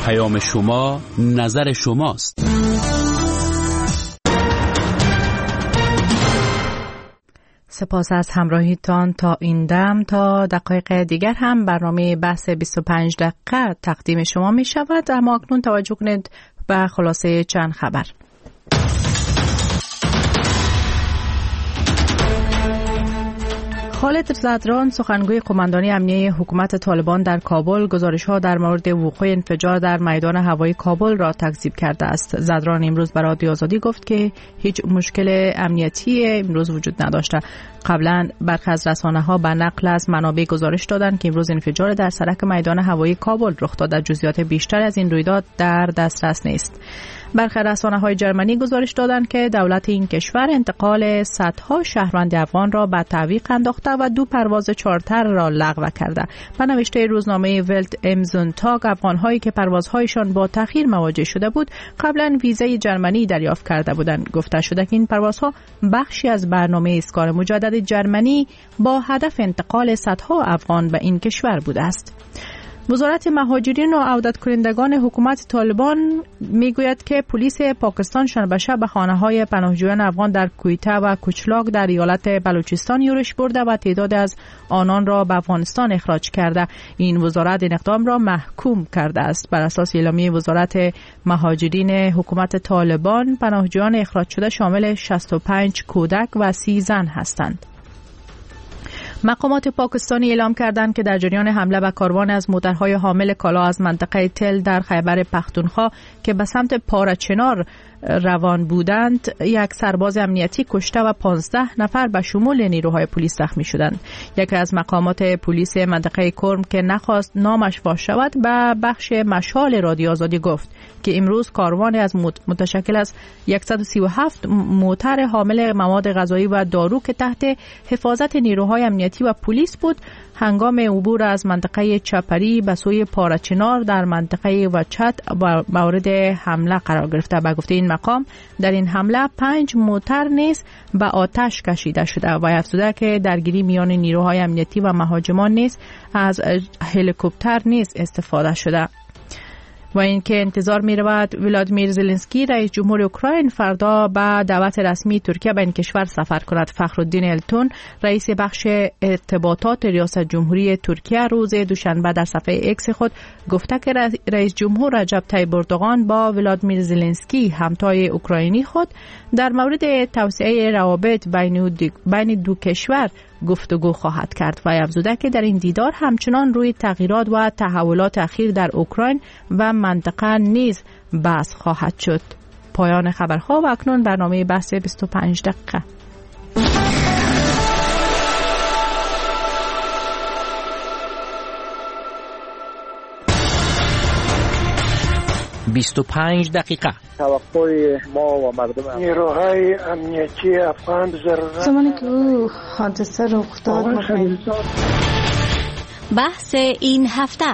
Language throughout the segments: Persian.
پیام شما نظر شماست. سپاس از همراهیتان تا این دم. تا دقایق دیگر هم برنامه بحث 25 دقیقه تقدیم شما می شود، اما اکنون توجه کنید به خلاصه چند خبر. خالد زدران، سخنگوی قماندانی امنیه حکومت طالبان در کابل، گزارش‌ها در مورد وقوع انفجار در میدان هوایی کابل را تکذیب کرده است. زدران امروز به رادیو آزادی گفت که هیچ مشکل امنیتی امروز وجود نداشته. قبلا برخی از رسانه‌ها به نقل از منابع گزارش دادند که امروز انفجار در سرک میدان هوایی کابل رخ داده. جزئیات بیشتر از این رویداد در دسترس نیست. برخی رسانه‌های جرمنی گزارش دادند که دولت این کشور انتقال صدها شهروند افغان را به تعویق انداخته و 2 پرواز چارتر را لغو کرده. به نوشته روزنامه ولت ام زونتاگ، افغان‌هایی که پروازهایشان با تأخیر مواجه شده بود قبلا ویزای جرمنی دریافت کرده بودند. گفته شده که این پروازها بخشی از برنامه اسکان مجدد جرمنی با هدف انتقال صدها افغان به این کشور بوده است. وزارت مهاجرین و عودت کنندگان حکومت طالبان میگوید که پلیس پاکستان شنبه شب به خانه‌های پناهجویان افغان در کویته و کوچلاک در ایالت بلوچستان یورش برده و تعداد از آنان را به افغانستان اخراج کرده. این وزارت این اقدام را محکوم کرده است. بر اساس اعلامیه وزارت مهاجرین حکومت طالبان، پناهجویان اخراج شده شامل 65 کودک و 30 زن هستند. مقامات پاکستانی اعلام کردند که در جریان حمله به کاروان از موترهای حامل کالا از منطقه تل در خیبر پختونخوا که به سمت پارچنار روان بودند، یک سرباز امنیتی کشته و 15 نفر به شمول نیروهای پلیس زخمی شدند. یکی از مقامات پلیس منطقه کرم که نخواست نامش فاش شود به بخش مشال رادیو آزادی گفت که امروز کاروان از متشکل از 137 موتر حامل مواد غذایی و دارو که تحت حفاظت نیروهای امنیتی و پلیس بود، هنگام عبور از منطقه چپری به سوی پارچنار در منطقه وچت مورد حمله قرار گرفته. به گفته این مقام، در این حمله 5 موتر نیز به آتش کشیده شده و افزوده که درگیری میان نیروهای امنیتی و مهاجمان نیز از هلیکوپتر نیز استفاده شده. و اینکه انتظار می رود ولادیمیر زلنسکی رئیس جمهور اوکراین فردا به دعوت رسمی ترکیه به این کشور سفر کند. فخرالدین التون رئیس بخش ارتباطات ریاست جمهوری ترکیه روز دوشنبه در صفحه ایکس خود گفته که رئیس جمهور رجب طیب اردوغان با ولادیمیر زلنسکی همتای اوکراینی خود در مورد توسعه روابط بین دو کشور گفتگو خواهد کرد و افزوده که در این دیدار همچنان روی تغییرات و تحولات اخیر در اوکراین و منطقه نیز بحث خواهد شد. پایان خبرها و اکنون برنامه بحث 25 دقیقه. توقع ما و مردم نیروهای امنیتی افغان زمانی که او حادثه رخ داد بحث این هفته.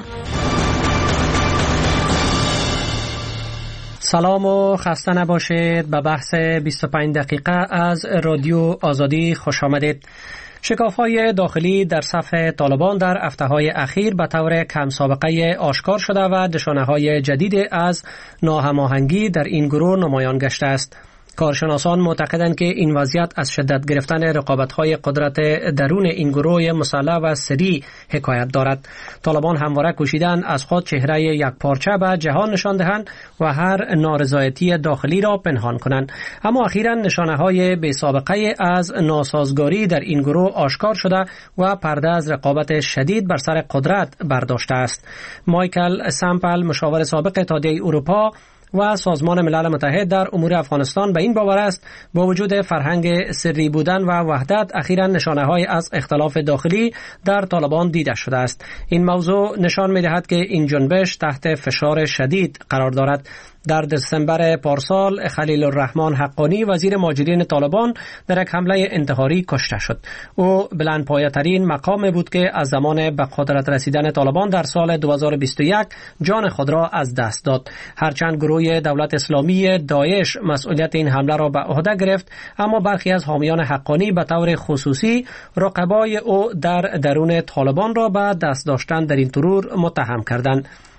سلام و خسته نباشید. به بحث 25 دقیقه از رادیو آزادی خوش آمدید. شکاف‌های داخلی در صف طالبان در هفته‌های اخیر به طور کم سابقه آشکار شده و نشانه‌های جدید از ناهماهنگی در این گروه نمایان گشته است. کارشناسان معتقدند که این وضعیت از شدت گرفتن رقابت‌های قدرت درون این گروه مسلح و سری حکایت دارد. طالبان همواره کوشیدند از خود چهره یک پارچه به جهان نشان دهند و هر نارضایتی داخلی را پنهان کنند، اما اخیراً نشانه‌های بی‌سابقه از ناسازگاری در این گروه آشکار شده و پرده از رقابت شدید بر سر قدرت برداشته است. مایکل سامپل، مشاور سابق اتحادیه اروپا و سازمان ملل متحد در امور افغانستان به این باور است با وجود فرهنگ سری بودن و وحدت اخیراً نشانه‌های از اختلاف داخلی در طالبان دیده شده است. این موضوع نشان می‌دهد که این جنبش تحت فشار شدید قرار دارد. در دسامبر پارسال خلیل الرحمن حقانی وزیر مهاجرین طالبان در یک حمله انتحاری کشته شد. او بلندپایه‌ترین مقام بود که از زمان به قدرت رسیدن طالبان در سال 2021 جان خود را از دست داد. هرچند گروه دولت اسلامی داعش مسئولیت این حمله را به عهده گرفت، اما برخی از حامیان حقانی به طور خصوصی رقبای او در درون طالبان را به دست داشتن در این ترور متهم کردند.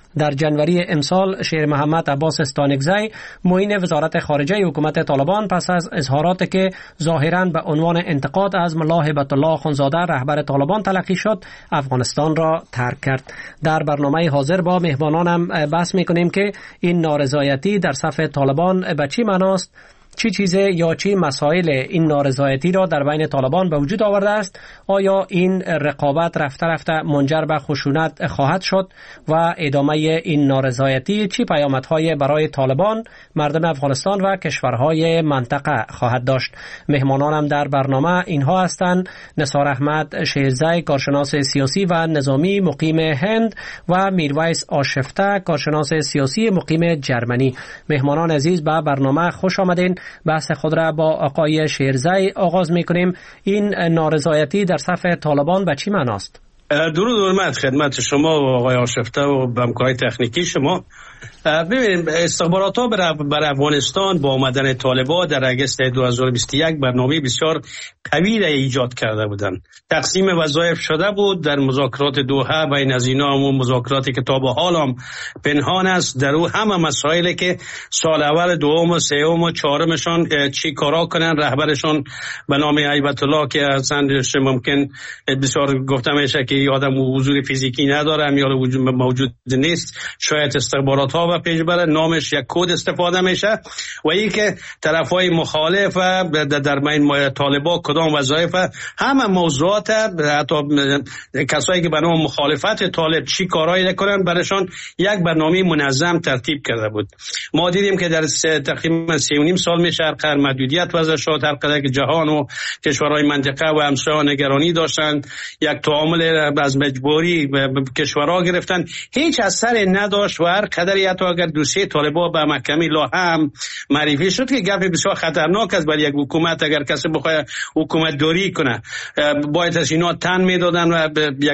در جنوری امسال شیر محمد عباس استانکزی معین وزارت خارجه حکومت طالبان پس از اظهاراتی که ظاهراً به عنوان انتقاد از ملا هیبت الله اخوندزاده رهبر طالبان تلقی شد افغانستان را ترک کرد. در برنامه حاضر با مهمانانم بحث می‌کنیم که این نارضایتی در صف طالبان به چی معناست، چی چیزه یا چی مسائل این نارضایتی را در بین طالبان به وجود آورده است، آیا این رقابت رفته رفته منجر به خشونت خواهد شد و ادامه این نارضایتی چی پیامدهای برای طالبان، مردم افغانستان و کشورهای منطقه خواهد داشت. مهمانانم در برنامه اینها هستند: نثار احمد شیرزی، کارشناس سیاسی و نظامی مقیم هند، و میرویس آشفته، کارشناس سیاسی مقیم جرمنی. مهمانان عزیز به برنامه خوش آمدین. بحث خود را با آقای شیرزی آغاز می‌کنیم. این نارضایتی در صف طالبان به چی معناست؟ درود خدمت شما و آقای آشفته و همکارای تکنیکی شما. ببینید، استخبارات‌ها بر افغانستان با آمدن طالبان در اگست 2021 برنامه بسیار قوی را ایجاد کرده بودند. تقسیم وظایف شده بود در مذاکرات دوحه. بین از اینا همون مذاکراتی که تا به حال هم پنهان است، در او همه مسائلی که سال اول، دوم و سوم و چهارمشان چی کارا کنن، رهبرشان به نام هیبت الله که اصلا ممکن بسیار گفته میشه که آدم حضور فیزیکی نداره یا موجود نیست، شاید استخبارات‌ها و پیشبر نامش یک کد استفاده میشه، و این که طرفای مخالف در بین طالبان کدام وظایف، همه موضوعات، حتی کسایی که به نام مخالفت طالب چی کارایی نکنن برشان یک برنامه منظم ترتیب کرده بود. ما دیدیم که در تقریبا 3.5 سال میشه هر قدر محدودیت وضع شد، هر قدر که جهان و کشورهای منطقه و همسایه‌ها نگرانی داشتند، یک تعامل از مجبوری کشورها گرفتن، هیچ اثری نداشت و هر قدری حتی اگر دوسیه طالبان به محکمه لاهم معرفی شد که گپ بسیار خطرناک است برای یک حکومت. اگر کسی بخواد حکومت دوری کنه باید از اینا تن میدادن و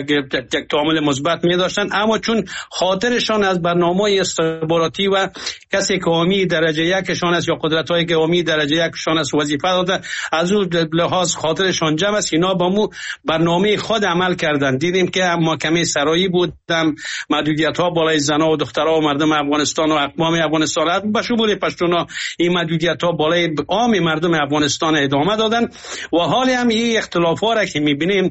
یک تعامل مثبت میداشتن، اما چون خاطرشان از برنامه استخباراتی و کسی که قومی درجه یکشان است یا قدرت‌های قومی درجه یکشان است وظیفه داده، از اون لحاظ خاطرشان جمع است، اینا با مو برنامه خود عمل کردن. دیدیم که محکمه سرایی بودم، محدودیت‌ها بالای زن‌ها و دخترها و مردم افغانستان و اقوام افغانستان به شمول پشتونا، این محدودیت‌ها بالای عام مردم افغانستان ادامه دادن و حال هم این اختلافات را که می‌بینیم،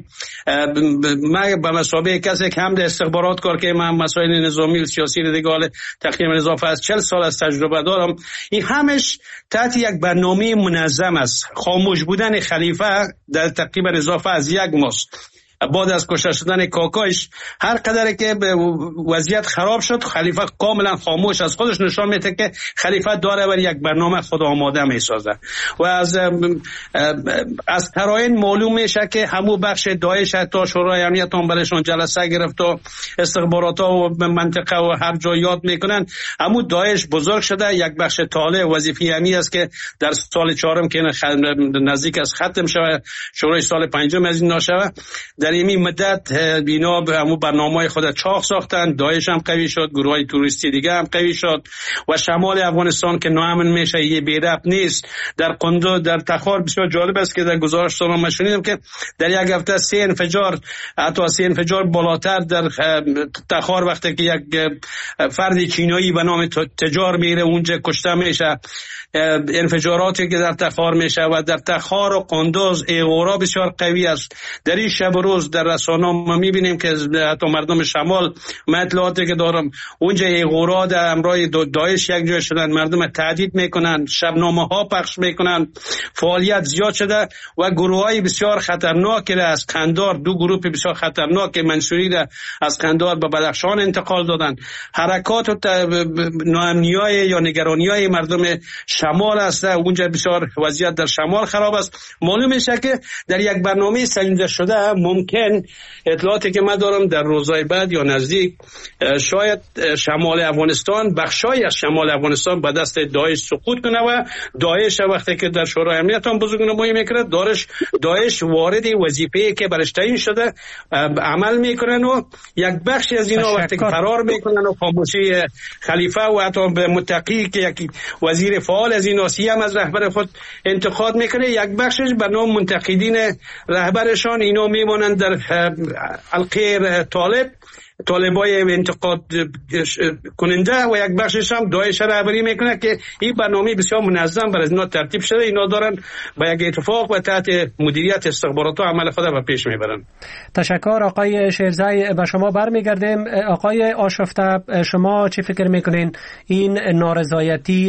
من به مسابقه کسی که هم در استخبارات کار که من مسائل نظامی و سیاسی دیگه تقریبا اضافه از 40 سال از تجربه دارم، این همش تحت یک برنامه منظم است. خاموش بودن خلیفه در تقریبا اضافه از 1 ماه بعد از کشته شدن کاکایش، هر قدر که وضعیت خراب شد، خلیفه کاملا خاموش از خودش نشان میده که خلیفه داره بر یک برنامه خود آماده میسازه و از تراین معلوم میشه که همو بخش داعش حتی شورای امنیت هم برشون جلسه گرفت و استخبارات‌ها و منطقه و هر جا یاد میکنن، همو داعش بزرگ شده. یک بخش طالع وظیفه همی است که در سال 4 که نزدیک از ختم شود، شورای سال 5 از این ناشوه، در این مدت اینا به همون برنامه‌های خود چاق ساختن. داعش هم قوی شد، گروه‌های توریستی دیگه هم قوی شد و شمال افغانستان که ناامن میشه، یه بی ربط نیست. در قندوز، در تخار بسیار جالب است که در گزارش ما شنیدم که در یک هفته 3 انفجار، حتی 3 انفجار بالاتر در تخار، وقتی که یک فرد چینایی به نام تجار میره اونجا کشته میشه. انفجاراتی که در تخار میشه و در تخار و قندوز ایغورا بسیار قوی است. در این شب و روز در رسانه ما میبینیم که حتی مردم شمال، من اطلاعاتی که دارم، اونجا ایغورا در امرای داعش یک جای شدن، مردم تهدید میکنن، شبنامه ها پخش میکنن، فعالیت زیاد شده و گروه های بسیار خطرناک از قندار، 2 گروه بسیار خطرناک منصوری را از قندار به بدخشان انتقال دادن. حرکات و ناامنی‌های یا نگرانی‌های مردم شمال است، اونجا بسیار وضعیت در شمال خراب است. معلوم میشه که در یک برنامه سنجیده شده ممکن اطلاعاتی که من دارم در روزهای بعد یا نزدیک شاید شمال افغانستان، بخشای از شمال افغانستان به دست داعش سقوط کنه و داعش وقتی که در شورای امنیت هم بزرگ نمایی میکنه، داعش وارد وظیفه‌ای که برش تعیین شده عمل میکنن و یک بخش از اینا وقتی که فرار میکنن و خاموشی خلیفه و حتی به متقی که یک وزیر فعال از این آسیه هم از رهبر خود انتقاد میکنه، یک بخشش به نام منتقدین رهبرشان اینا میمونن در القیر طالب طالبای انتقاد کننده و یک بخشش هم داعش رهبری میکنه که این برنامه بسیار منظم برای اینا ترتیب شده. اینا دارن با یک اتفاق و تحت مدیریت استخبارات و عمل خود را پیش میبرن. تشکر آقای شیرزی. به شما برمیگردیم. آقای آشفته، شما چی فکر میکنین این نارضایتی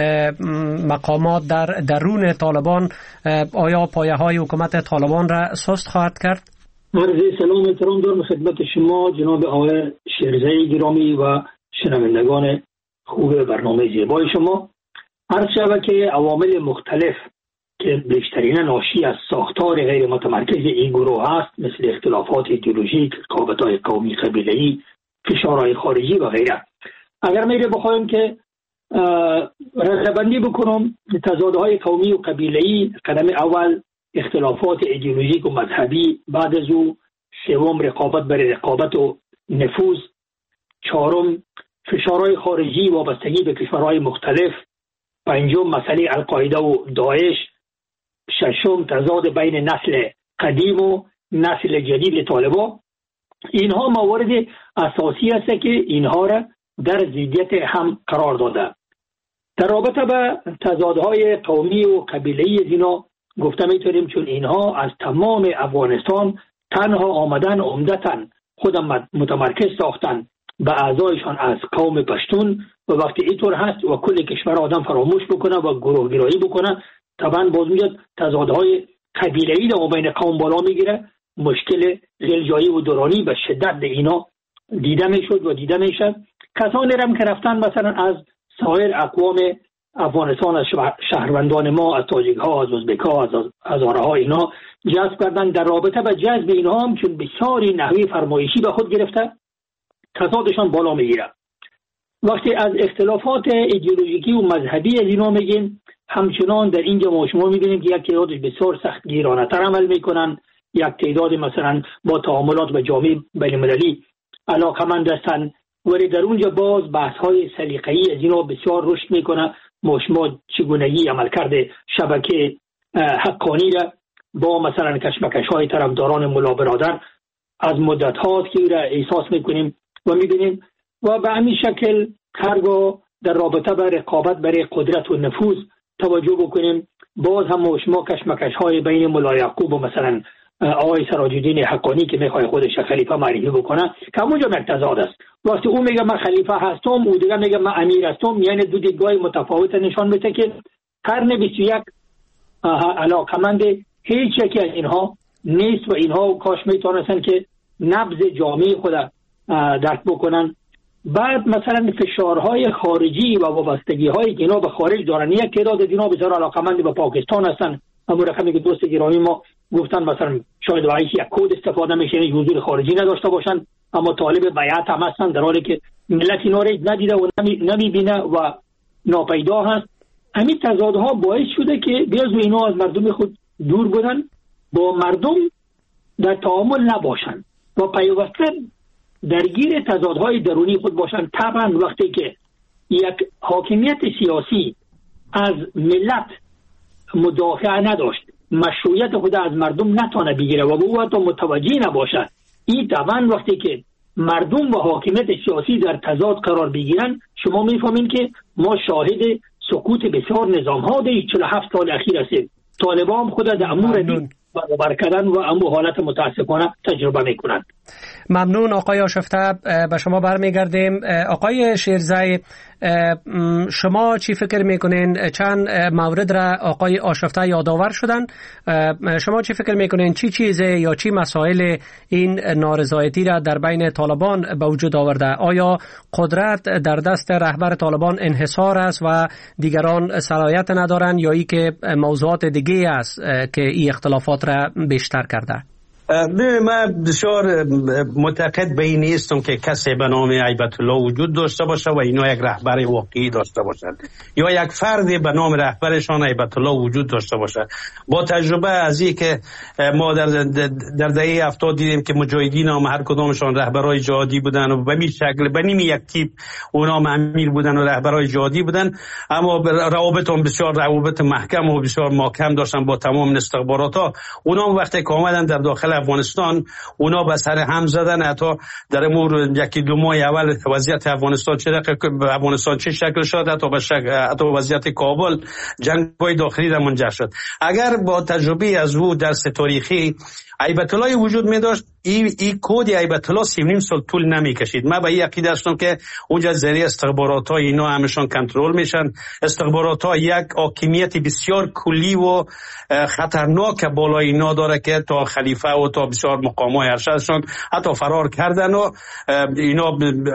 مقامات در درون طالبان آیا پایه های حکومت طالبان را سست خواهد کرد؟ عرض سلام احترام دارم خدمت شما جناب آقای شیرزی گرامی و شنوندگان خوب برنامه زیبای شما. عرض شود که عوامل مختلف که بیشترین ناشی از ساختار غیر متمرکز این گروه است، مثل اختلافات ایدئولوژیک، رقابت‌های قومی قبیله‌ای، فشارهای خارجی و غیره. اگر میره بخوایم که رتبه‌بندی بکنم، تضادهای قومی و قبیله‌ای قدم اول، اختلافات ایدئولوژیک و مذهبی بعد از او، سوم رقابت برای رقابت و نفوذ، چهارم فشارهای خارجی وابستگی به کشورهای مختلف، پنجم مسئله القاعده و داعش، ششم تضاد بین نسل قدیم و نسل جدید طالبان. اینها موارد اساسی است که اینها را در ضدیت هم قرار داده. در رابطه به تضادهای قومی و قبیله‌ای از اینا گفته میتونیم چون اینها از تمام افغانستان تنها آمدن عمدتاً خود متمرکز ساختن به اعضایشان از قوم پشتون و وقتی اینطور هست و کل کشور آدم فراموش بکنه و گروه گرایی بکنه، طبعا باز میاد تضادهای قبیله‌ای در بین قوم بالا میگیره. مشکل غلجایی و دورانی به شدت اینا دیده میشد و دیده میشه. کسانی هم که رفتن مثلا از سایر اقوام افغانستان، از شهروندان ما، از تاجیک ها، از ازبک ها، از هزاره ها، اینا جذب کردن. در رابطه با جذب اینها هم چون بسیاری نحوی فرمایشی به خود گرفته، تضادشان بالا میگیره. وقتی از اختلافات ایدئولوژیکی و مذهبی از اینا میگیم، همچنان در اینجا ما شما میبینیم که یک تعدادش بسیار سخت گیرانه تر عمل میکنن، یک تعداد مثلا با تعاملات با جامعه بین‌المللی علاقمند هستند، ولی در اونجا باز بحث های سلیقه‌ای از اینا بسیار رشد میکنه. ما چگونگی عملکرد شبکه حقانی را با مثلا کشمکش های طرفداران ملا برادر از مدت هاست که را احساس میکنیم و میبینیم و به همین شکل هرگاه در رابطه با رقابت برای قدرت و نفوذ توجه بکنیم، باز هم شما کشمکش های بین ملا یعقوب و مثلا آقای سراج الدین حقانی که میخواد خودش خلیفه معرفی بکنه که همونجا تضاد است. وقتی او میگه من خلیفه هستم، او دیگه میگه من امیر هستم، یعنی دو دیدگاه متفاوت نشان میده که قرن 21 علاقمند هیچ یکی از اینها نیست و اینها کاش میتونستن که نبض جامعه خود درک بکنن. بعد مثلا فشارهای خارجی و وابستگی هایی که اینا به خارج دارن، یک تعداد از اینا بسیار علاقمند به پاکستان هستن. همون رقمی که دوست گرامی ما گفتن مثلا شاید واقعی یک کد استفاده میشه، یعنی حضور خارجی نداشته باشن، اما طالب بیعت هم هستن، در حالی که ملت اینا رو ندیده و نمیبینه و ناپیدا هست. همین تضادها باعث شده که بیاز اینا از مردم خود دور بودن، با مردم در تعامل نباشن و پیوسته درگیر تضادهای درونی خود باشن. طبعا وقتی که یک حاکمیت سیاسی از ملت مدافع نداشت، مشروعیت خود از مردم نتونه بگیره و به او حتی متوجه نباشه، این طبعا وقتی که مردم و حاکمیت سیاسی در تضاد قرار بگیرن، شما میفهمین که ما شاهد سقوط بسیار نظام ها در 47 سال اخیر هستیم. طالبان خود در امور برابر کردن و امو حالت متاسفانه تجربه میکنند. ممنون آقای آشفته. به شما برمیگردیم. آقای شیرزی، شما چی فکر میکنین؟ چند مورد را آقای آشفته یادآور شدن. شما چی فکر میکنین چی چیزه یا چی مسائل این نارضایتی را در بین طالبان به وجود آورده؟ آیا قدرت در دست رهبر طالبان انحصار است و دیگران صلاحیت ندارن، یا ای که موضوعات دیگه است که این اختلافات را بیشتر کرده؟ من بسیار معتقد به این نیستم که کسی به نام هیبت الله وجود داشته باشه و اینا یک رهبر واقعی داشته باشند یا یک فردی به نام رهبرشان هیبت الله وجود داشته باشه. با تجربه از این که ما در دهه 70 دیدیم که مجاهدین هم هر کدامشان رهبرای جهادی بودن و به این شکل به نیم یک تیپ اونا هم امیر بودن و رهبرای جهادی بودن، اما روابط هم بسیار روابط محکم و بسیار محکم داشتن با تمام استخبارات ها. اونا وقتی که آمدن در داخل افغانستان اونا به سر هم زدن. حتی در امور یکی دو ماه اول وضعیت افغانستان چه شکل شد، حتی وضعیت کابل جنگ‌های داخلی را منجر شد. اگر با تجربه از او درس تاریخی هیبت الله وجود می داشت، این کد هیبت الله 3.5 سال طول نمی کشید. من به این عقیده هستم که اونجا ذریعه استخبارات ها اینا همشان کنترل میشن. استخبارات ها یک حاکمیت بسیار کلی و خطرناک بالای اینا داره که تا خلیفه و تا بسیار مقامای ارشدشان حتی فرار کردن و اینا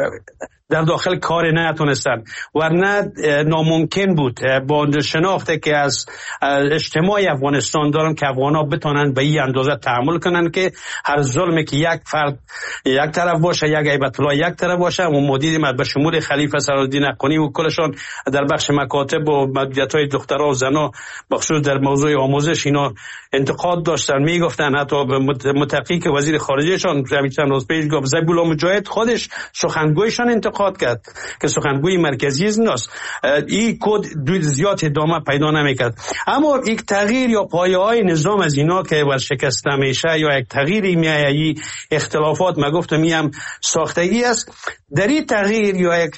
در داخل کار نتونستن، ورنه ناممکن بود با شناخته که از اجتماع افغانستان دارن که افغانا بتونن به این اندازه تحمل کنن که هر ظلمی که یک فرد یک طرف باشه، یک هیبت الله یک طرف باشه. و مدیری به شمول خلیفه صلاح‌الدین حقانی و کلشان در بخش مکاتب و مدیریت‌های دخترها و زنا بخصوص در موضوع آموزش اینا انتقاد داشتن. میگفتن حتی متقی که وزیر خارجهشان چند روز پیش گفت زبیلا مجاهد خودش سخنگویشان انتقاد کرد که سخنگوی مرکزی است. این کد زیاد ادامه پیدا نمیکرد. اما یک تغییر یا پایه‌های نظام از اینا که ورشکست نمیشه یا یک تغییری میایی اختلافات ما گفتم هم ساختگی است. در این تغییر یا یک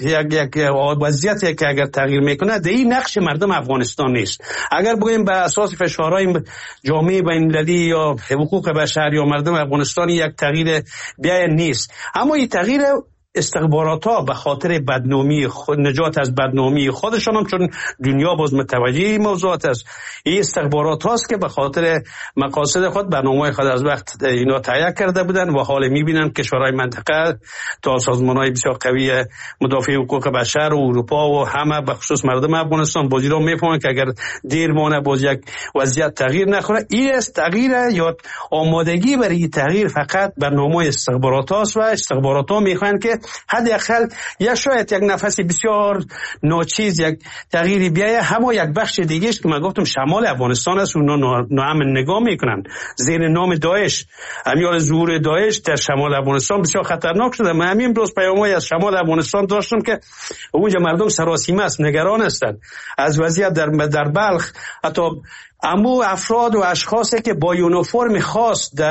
وضعیتی که اگر تغییر میکنه در این نقش مردم افغانستان نیست. اگر بگوییم بر اساس فشارهای جامعه بین‌المللی یا حقوق بشر یا مردم افغانستان یک تغییر بیای نیست. اما این تغییر استخبارات ها به خاطر بدنامی خود، نجات از بدنامی خودشان هم، چون دنیا باز متوجه این موضوعات است، این استخبارات هاست که به خاطر مقاصد خود برنامه خود از وقت اینا تهیه کرده بودن و حال میبینن کشورهای منطقه تا سازمان های بسیار قوی مدافع حقوق بشر و اروپا و همه به خصوص مردم افغانستان بازی رو میفهمن که اگر دیر مانه باز یک وضعیت تغییر نخوره. این است تغییر یا آمادگی برای تغییر فقط برنامه استخبارات هاست و استخبارات ها میخوان که حداقل یا شاید یک نفس بسیار ناچیز یک تغییری بیایه. همه یک بخش دیگه است که من گفتم شمال افغانستان است، اونا ناامن نگاه میکنن زیر نام داعش. همین ظهور داعش در شمال افغانستان بسیار خطرناک شده. من همین روز پیام‌های از شمال افغانستان داشتم که اونجا مردم سراسیمه است، نگران هستند از وضعیت در بلخ. حتی اما افراد و اشخاصی که با یونیفرم خاص در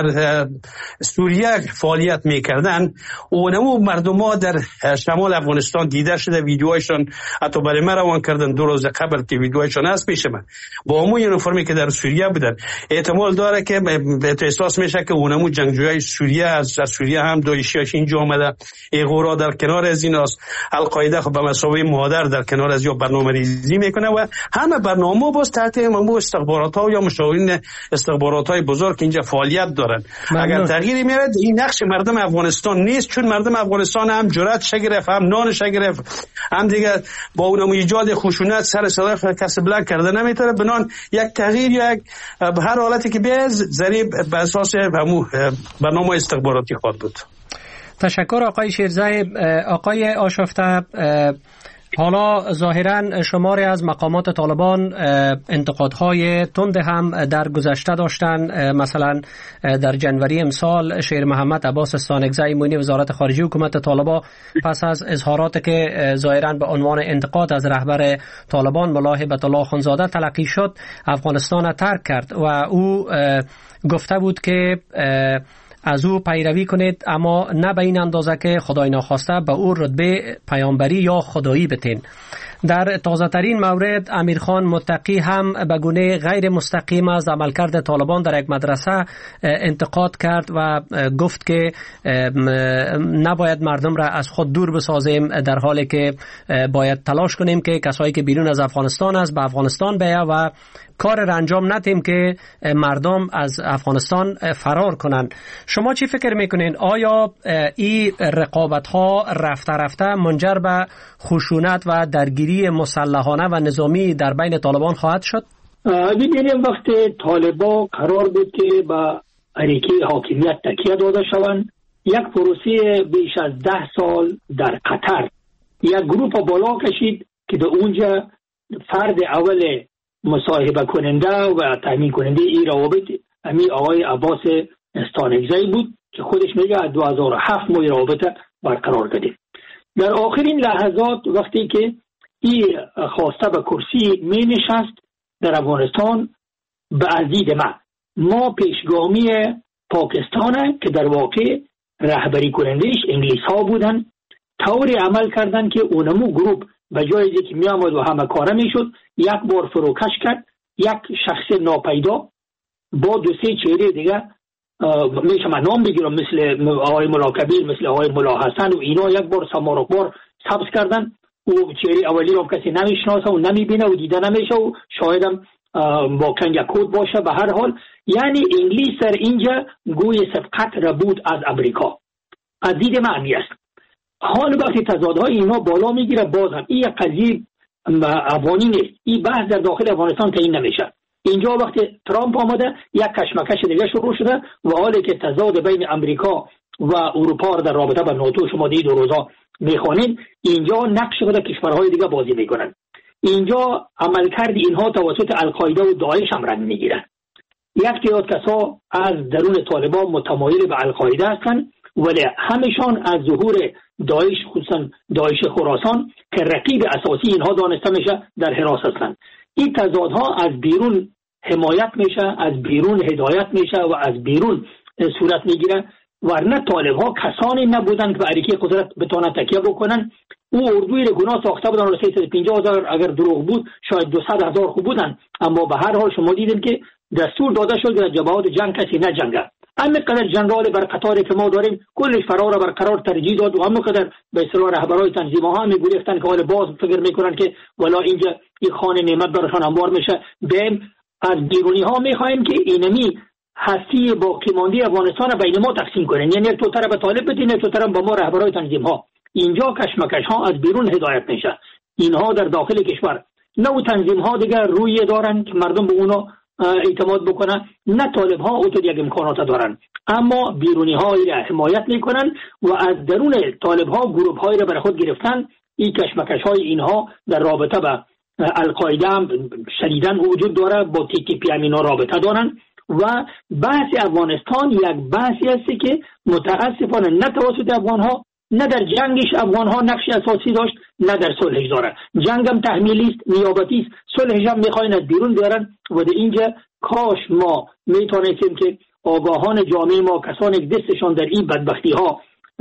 سوریه فعالیت میکردن، اونمو مردم ها در شمال افغانستان دیده شده، ویدیوهایشان حتی برای من روان کردن 2 روز قبل که ویدیوهایشان هست پیش من با همون یونیفرمی که در سوریه بودن. احتمال داره که احساس میشه که اونمو جنگجویای سوریه از سوریه هم داعشیاش اینجا آمده. ایغورا در کنار از ایناست، القاعده خب به مثابه مهادر در کنار از یا برنامه‌ریزی میکنه و همه برنامه باز تحت همون استخبارات ها یا مشاورین استخبارات های بزرگ اینجا فعالیت دارن. اگر تغییری میاد این نقش مردم افغانستان نیست، چون مردم افغانستان هم جرأت شگرف، هم نان شگرف، هم دیگه با اونم ایجاد خشونت سر صدا کسب بلند کرده نمیتونه. بنان یک تغییر یا یک هر حالتی که بیاد ضریب به اساس همون برنامه استخباراتی خود بود. تشکر آقای شیرزی. آقای آشفته، حالا ظاهراً شماری از مقامات طالبان انتقادهای تند هم در گذشته داشتن. مثلا در جنوری امسال شیر محمد عباس استانکزی معین وزارت خارجه حکومت طالبان پس از اظهاراتی که ظاهراً به عنوان انتقاد از رهبر طالبان ملا هیبت الله خانزاده تلقی شد، افغانستان ترک کرد و او گفته بود که از او پیروی کنید، اما نه به این اندازه که خدای ناخواسته به او رتبه پیامبری یا خدایی بتین. در تازه ترین مورد امیرخان متقی هم به گونه غیر مستقیم از عملکرد طالبان در یک مدرسه انتقاد کرد و گفت که نباید مردم را از خود دور بسازیم، در حالی که باید تلاش کنیم که کسایی که بیرون از افغانستان است به افغانستان بیا و کار را انجام ندیم که مردم از افغانستان فرار کنند. شما چی فکر میکنین؟ آیا این رقابت ها رفته رفته منجر به خشونت و درگیری مسلحانه و نظامی در بین طالبان خواهد شد؟ ببینیم وقتی طالبان قرار بود که با اریکه حاکمیت تکیه داده شوند، یک پروسه بیش از 10 سال در قطر یک گروه بالا کشید که در اونجا فرد اول مصاحبه کننده و تامین کننده این روابط امی آقای عباس استانکزی بود که خودش میگه از 2007 ما روابط برقرار کردیم. در آخرین لحظات وقتی که این خواسته به کرسی می نشست در افغانستان، به عزیز ما پیشگامی پاکستان که در واقع رهبری کنندهش انگلیس ها بودن، طوری عمل کردن که اونمو گروپ به جای که می آمد و همه کاره می شد، یک بار فروکش کرد، یک شخص ناپیدا با 2-3 چهره دیگه میشه من نام بگیرم، مثل آقای ملا کبیر، مثل آقای ملا حسن و اینا، یک بار سمارقبار سبز کردن و چهره اولی رو کسی نمیشناسه و نمیبینه و دیده نمیشه و شایدم با کنگکود باشه. به هر حال یعنی انگلیس در اینجا گوی سبقت را بود از امریکا، از دید معنی است. حال وقتی تضادهای اینا بالا میگیره، باز هم این قضیه افغانی نیست، این بحث در داخل افغانستان تعیین نمیشه. اینجا وقتی ترامپ آمده یک کشمکش دیگه شروع شده و حالی که تضاد بین امریکا و اروپا در رابطه با ناتو شما دید 2 روزا میخوانید، اینجا نقش خود کشورهای دیگه بازی میکنن. اینجا عملکرد اینها توسط القاعده و داعش هم رنگ میگیره. یک تعداد کسا از درون طالبان متمایل به القاعده هستند، ولی همشان از ظهور داعش، خصوصا داعش خراسان که رقیب اساسی اینها دانسته میشه، در حراس هستند. این تضادها از بیرون حمایت میشه، از بیرون هدایت میشه و از بیرون صورت میگیره. ورنه طالب ها کسانی نبودن که به اریکی قدرت بتونن تکیه بکنن. او اردوی رو گناه ساخته بودن و 350,000 اگر دروغ بود شاید 200,000 خوب بودن، اما به هر حال شما دیدیم که دستور داده شد در جبهات جنگ کسی نجنگه. همینقدر جنرال بر قطاری که ما داریم کلش فرار برقرار ترجیح داد و همینقدر به اصطلاح رهبرای تنظیم‌ها هم میگفتن که حالا باز فکر میکنن که والا اینجا این خانه نعمت براشون انبار میشه. بهم از بیرونی ها میخوایم که اینمی هستی باقی مانده افغانستان بین ما تقسیم کنن، یعنی تو طرف طالب بدین، تو طرف با ما رهبرای تنظیم‌ها. اینجا کشمکش ها از بیرون هدایت میشه، اینها در داخل کشور نه تنظیم‌ها دیگه روی دارن که مردم به اونا اعتماد بکنن، نه طالب ها اوتو یک امکانات دارن، اما بیرونی ها حمایت میکنن و از درون طالب ها گروه هایی را برای خود گرفتن. این کشمکش های اینها در رابطه با القاعده هم شدیداً وجود داره، با TTP هم اینا رابطه دارن و بحث افغانستان یک بحثی است که متاسفانه نه توسط افغان ها، نه در جنگش افغان ها نقش اساسی داشت، نه در صلحش داره. جنگ هم تحمیلی است، نیابتی است، صلحش هم میخواین از بیرون بیارن و در اینجا کاش ما میتونستیم که آگاهان جامعه ما، کسانی که دستشان در این بدبختی ها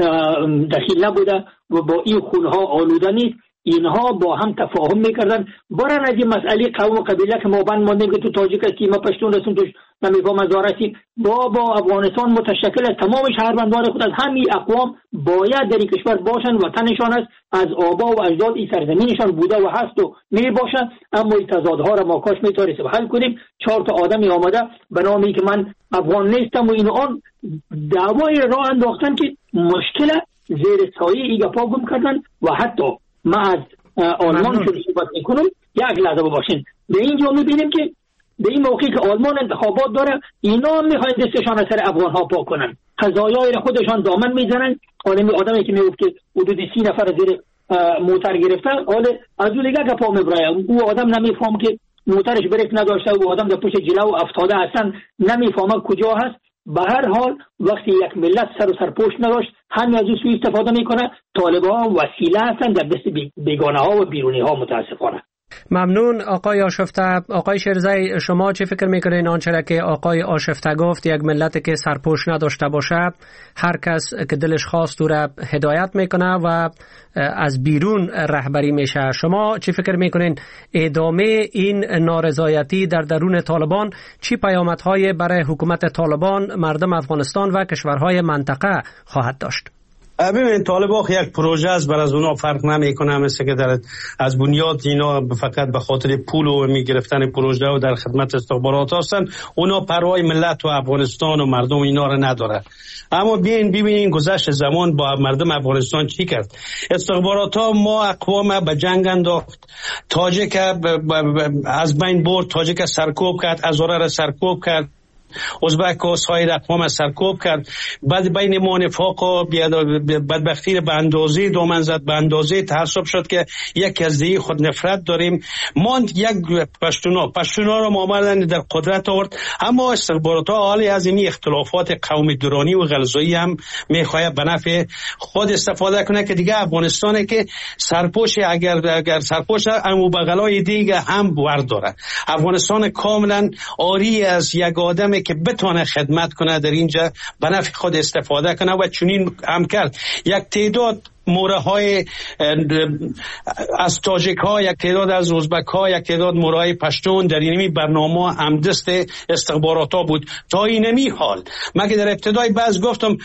دخیل نبوده و با این خونها آلوده نیست، اینها با هم تفاهم میکردن برن از این مسئله قوم و قبیله که ما بند ماندیم که تو تاجیک هستی، ما پشتون هستیم، توش نمیفهم از هستیم. با افغانستان متشکل از تمام شهروندان خود از همین اقوام باید در این کشور باشن، وطنشان است، از آبا و اجداد این سرزمینشان بوده و هست و می باشن. اما این تضادها را ما کاش میتونستیم حل کنیم. 4 تا آدمی آمده به نامی که من افغان نیستم و این آن دعوای راه انداختن که مشکل زیر سایه این گپا گم کردن. و حتی ما از آلمان شروع صحبت میکنم، یک لحظه باشین، به اینجا میبینیم که به این موقعی که آلمان انتخابات داره اینا هم میخواین دستشان از سر افغان ها پاک کنن، قضایای خودشان دامن میزنن. آدمی که میگفت که حدود 30 نفر زیر موتر گرفتن، حالا از اون دیگه گپا میبره. او آدم نمیفهم که موترش بریک نداشته و آدم در پشت جلو افتاده هستن، نمیفهمه کجا هست. به هر حال وقتی یک ملت سر و سرپوش نداشت، همین از او سوء استفاده میکنه. طالبان وسیله هستن در دست بیگانه ها و بیرونی ها متاسفانه. ممنون آقای آشفته. آقای شیرزی، شما چه فکر میکنین آنچه را که آقای آشفته گفت، یک ملت که سرپوش نداشته باشه هر کس که دلش خواست او را هدایت میکنه و از بیرون رهبری میشه، شما چه فکر میکنین ادامه این نارضایتی در درون طالبان چی پیامدهای برای حکومت طالبان، مردم افغانستان و کشورهای منطقه خواهد داشت؟ ببین طالبان یک پروژه است، بر از اونا فرق نمیکنه، مثل که در از بنیاد اینا فقط به خاطر پول و میگرفتن پروژه و در خدمت استخبارات هستن. اونا پروای ملت و افغانستان و مردم اینا را نداره. اما ببینین گذشت زمان با مردم افغانستان چی کرد. استخبارات ها ما اقوام به جنگ انداخت، تاجیک از بین برد، تاجیک سرکوب کرد، هزاره را سرکوب کرد، ازبک و سایر اقوام سرکوب کرد. بعد بین ما نفاق و بدبختی به اندازه دامن زد، به اندازه تعصب شد که یک از دیگه خود نفرت داریم. ما یک پشتونا رو معاملن در قدرت آورد. اما استخبارات ها حالی از این اختلافات قومی درانی و غلظایی هم میخواهد به نفع خود استفاده کنه که دیگه افغانستانه که سرپوش اگر سرپوش امو بغلای دیگه هم ورد داره. افغانستان کاملا آری از یک آدم که بتونه خدمت کنه در اینجا به نفع خود استفاده کنه و چنین هم کرد. یک تعداد موره های از تاجیک ها، یک تعداد از ازبک ها، یک تعداد موره های پشتون در اینمی برنامه همدست استخبارات ها بود تا اینمی حال. من که در ابتدای باز گفتم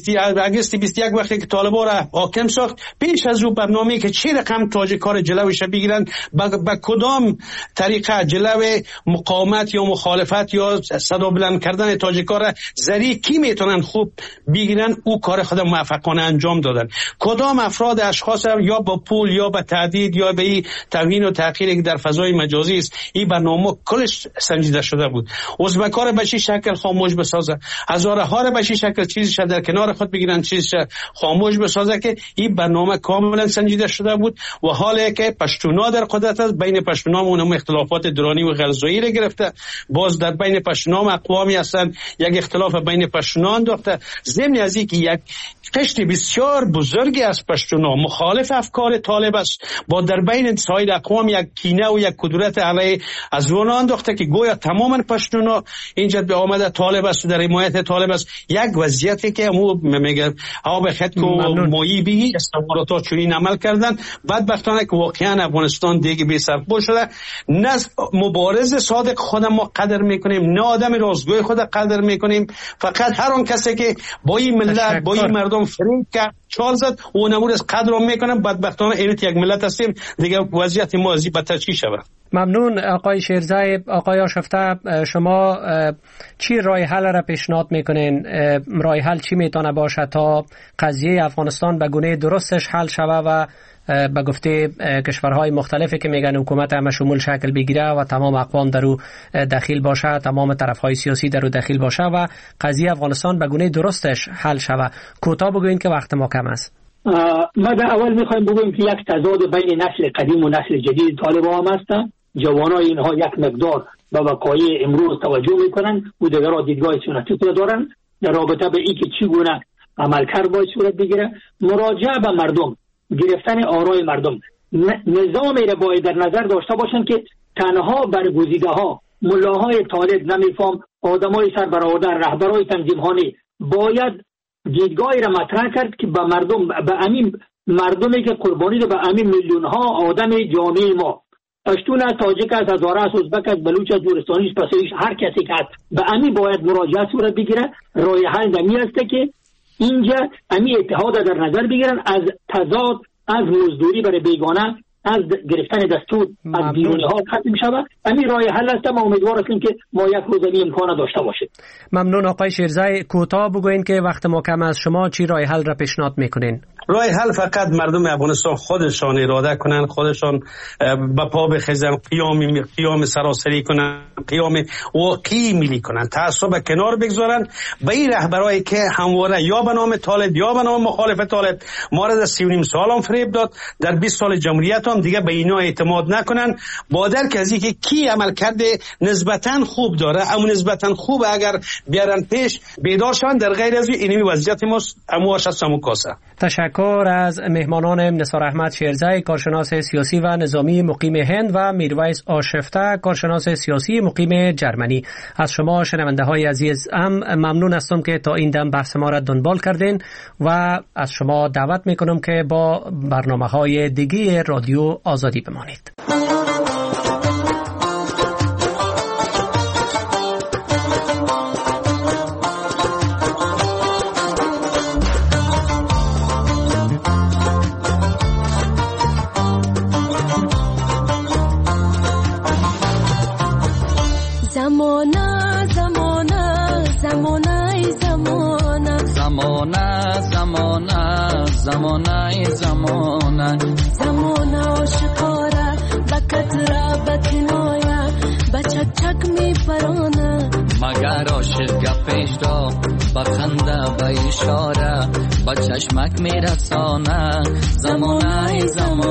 اگست 21 وقتی که طالبان را حاکم ساخت، پیش از او برنامه که چه رقم تاجیک ها را جلوش بگیرن، با کدام طریقه جلو مقاومت یا مخالفت یا صدا بلند کردن تاجیک ها را ذریع کی میتونن خوب بگیرن، او کار خود موفقانه انجام دادن. کدام افراد اشخاص یا با پول یا با تهدید یا به توهین و تحقیری که در فضای مجازی است، این برنامه کلش سنجیده شده بود. ازبک‌ها را به چه شکل خاموش بسازه، هزارها را به چه شکل چیزش در کنار خود بگیرن، چیزش خاموش بسازه، که این برنامه کاملا سنجیده شده بود. و حالی که پشتونا در قدرت است، بین پشتونا اونم اختلافات درانی و غلظایی را گرفته، باز در بین پشتونا اقوامی هستن یک اختلاف بین پشتونا انداخته. ضمن از اینکه یک قشر بسیار بزرگی از پشتونا مخالف افکار طالب است، با در بین سایر اقوام یک کینه و یک کدورت علیه از اون انداخته که گویا تماما پشتونا اینجا به آمده طالب است و در حمایت طالب است. یک وضعیتی که مو میگه آب خط کو مایی بی استخبارات چنین عمل کردن. بدبختانه که واقعا افغانستان دیگه بی سرپوش شده. نه مبارز صادق خودم ما قدر میکنیم، نه آدم راستگوی خود قدر میکنیم. فقط هر اون کسی که با این ملت با این مردم فریب کرد چال زد و نمور از قدر رو میکنم. بدبختانه اینت یک ملت هستیم دیگه، وضعیت ما از این بدتر چی شود. ممنون آقای شیرزای. آقای آشفته، شما چی راه حل را پیشنهاد میکنین؟ راه حل چی میتونه باشه تا قضیه افغانستان به گونه درستش حل شوه و به گفته کشورهای مختلفی که میگن حکومت همه شمول شکل بگیره و تمام اقوام در او دخیل باشه، تمام طرفهای سیاسی در او دخیل باشه و قضیه افغانستان به گونه درستش حل شوه؟ کوتاه بگوین که وقت ما کم است. ما در اول میخوایم بگویم که یک تضاد بین نسل قدیم و نسل جدید طالبان هم هست. جوانای اینها یک مقدار به وقایع امروز توجه میکنن و دیگرها دیدگاه سنتی دارن در رابطه به این که چگونه عملکرد باید صورت بگیره. مراجعه به مردم، گرفتن آرای مردم، نظامی را باید در نظر داشته باشن که تنها برگزیده ها، ملاهای طالب، نمیفهم آدمای سربرآورده، رهبرای تنظیم‌هایی باید دیدگاهی را مطرح کرد که به مردم، به همین مردمی که قربانی ده، به همین میلیون ها آدم جامعه ما، پشتون از تاجیک از هزاره از ازبک از بلوچ از گورستانی از پسویش، هر کسی که هست به همین باید مراجعه صورت بگیره. راه حل دمی است که اینجا همین اتحاد در نظر بگیرن، از تضاد، از مزدوری برای بیگانه، از گرفتن دستور از بیرونی ها ختم شود. همین راه حل است. ما امیدوار هستیم که ما یک روز این امکان داشته باشیم. ممنون آقای شیرزای. کوتاه بگوین که وقت ما کم است، شما چی راه حل را پیشنهاد میکنین؟ راه حل فقط مردم افغانستان خودشان اراده کنن، خودشان به پا بخیزن، قیام سراسری کنن، قیام واقعی ملی کنن، تعصب کنار بگذارن. به این رهبرایی که همواره یا به نام طالب یا به نام مخالف طالب ما را در 3.5 سال هم فریب داد، در 20 سال جمهوریت هم دیگه به اینا اعتماد نکنن. با درک از اینکه کی عمل کرده نسبتاً خوب داره، اما نسبتاً خوب اگر بیارن پیش بیدار شون، در غیر از این وضعیت ما امواش است سموکاسه. تشکر از مهمانانم نثار احمد شیرزای، کارشناس سیاسی و نظامی مقیم هند، و میرویس آشفته، کارشناس سیاسی مقیم جرمنی. از شما شنونده های عزیز ممنون هستم که تا این دم بحث ما را دنبال کردین و از شما دعوت میکنم که با برنامه های دیگه رادیو آزادی بمانید. زمانه آشکاره بکت را بکنایا بچک چک می پرانه مگر عاشق گپش را بخنده به اشاره با چشمک می رسانه زمانه